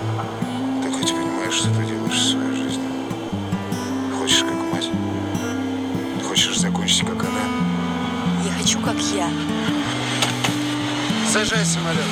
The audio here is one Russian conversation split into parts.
Ты хоть понимаешь, что ты делаешь в своей жизни? Хочешь как мать? Хочешь закончить как она? Я хочу как я. Сажай самолет.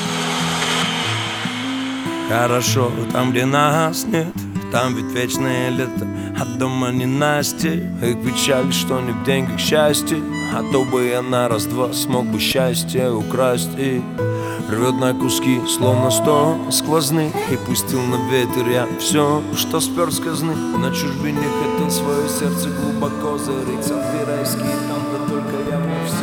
Хорошо там, где нас нет, там ведь вечное лето, а дома не Настя. Их печаль, что не в деньгах счастье, а то бы я на раз-два смог бы счастье украсть. И рвет на куски, словно 100 сквозных, и пустил на ветер я все, что спер с казны. На чужбине хотел свое сердце глубоко зарыть, а райские там, да только я мне все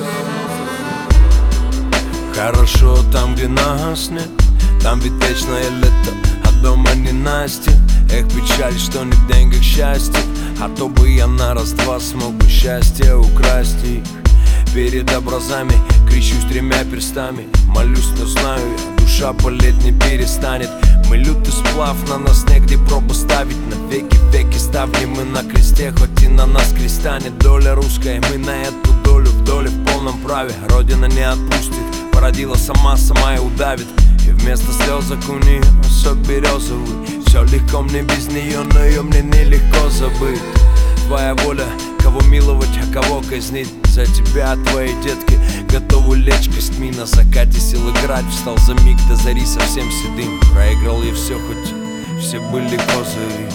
равно. Хорошо там, где нас нет, там ведь вечное лето, а дома не Настя. Эх, печаль, что не в деньгах счастье, а то бы я на раз-два смог бы счастье украсть. И перед образами кричусь 3 перстами, молюсь, но знаю я, душа болеть не перестанет. Мы лютый сплав, на нас негде пробу ставить. На веки ставни мы на кресте, хоть и на нас креста нет. Доля русская, мы на эту долю в доле в полном праве. Родина не отпустит, породила сама и удавит. И вместо слезок у нее сок березовый. Все легко мне без нее, но ее мне нелегко забыть. Твоя воля, кого миловать, а кого казнить. За тебя твои детки готовы лечь костьми. На закате сил играть, встал за миг до зари совсем седым. Проиграл я все, хоть все были козыри.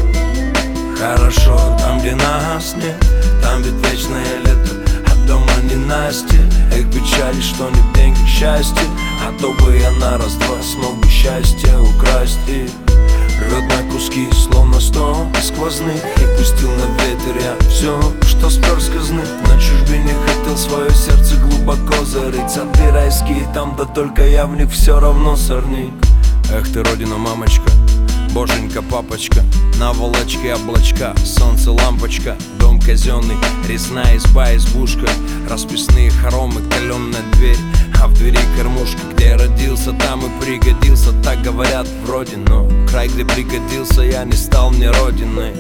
Хорошо там, где нас нет, там ведь вечное лето, а дома не Настя. Эх, печали, что не в деньгах счастье, а то бы я на раз-два смог бы счастье украсть. И рвет на куски, словно 100 сквозных, и пустил на ветер я все, что спер с казны. На чужбине хотел свое сердце глубоко зарыть, сады райские там, да только я в них все равно сорник. Эх ты, родина, мамочка, боженька, папочка, наволочки, облачка, солнце, лампочка, дом казенный, резная изба, избушка, расписные хоромы, каленная дверь, а в двери кормушка. Где я родился, там и пригодился, так говорят вроде, но край, где пригодился, я не стал мне родиной.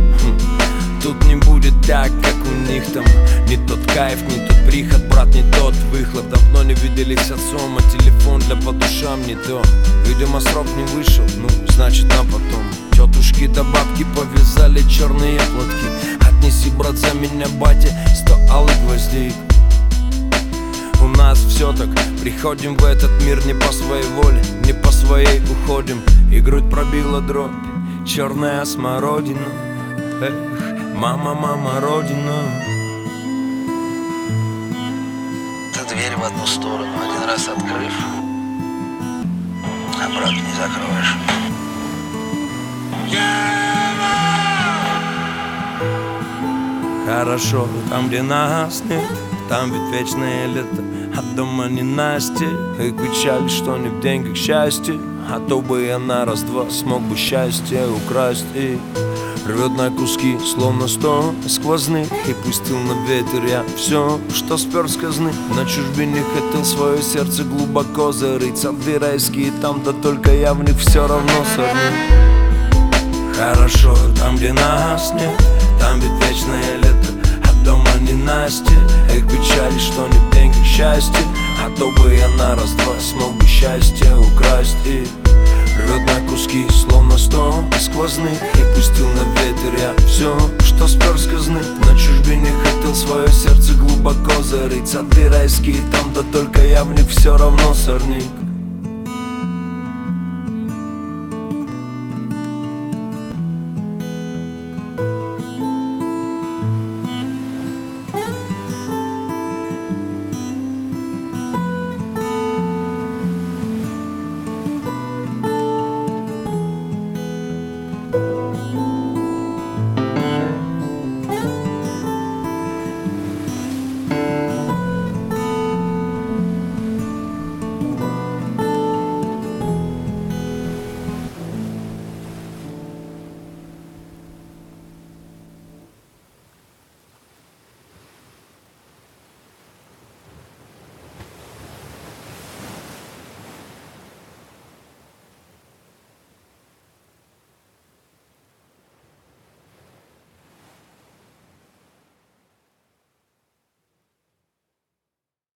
Тут не будет так, как у них там. Не тот кайф, не тот приход, брат, не тот выхлоп. Давно не виделись с отцом, а телефон для по душам не то. Видимо, срок не вышел, ну, значит, на потом. Тетушки да бабки повязали черные платки. Отнеси, брат, за меня, батя, 100 алых гвоздей. У нас все так, приходим в этот мир не по своей воле, не по своей уходим. И грудь пробила дробь, черная смородина. Эх, мама, мама, родина. Ты дверь в одну сторону один раз открыв, обратно не закроешь. Хорошо там, где нас нет, там ведь вечное лето, а дома не Настя. Их печаль, что не в деньгах счастье, а то бы я на раз-два смог бы счастье украсть. И рвет на куски, словно 100 сквозных, и пустил на ветер я все, что спер с казны. На чужбине хотел свое сердце глубоко зарыть, сады райские там, да только я в них все равно сорник. Хорошо там, где нас нет, там ведь вечное лето, а дома не Настя. Эх, печали, что не в деньгах счастье, а то бы я на раз-два смог бы счастье украсть. И рвет на куски, словно 100 сквозных, и пустил на ветер я все, что спер с казны. На чужбине хотел свое сердце глубоко зарыть, сады райские там, да только я в них все равно сорник.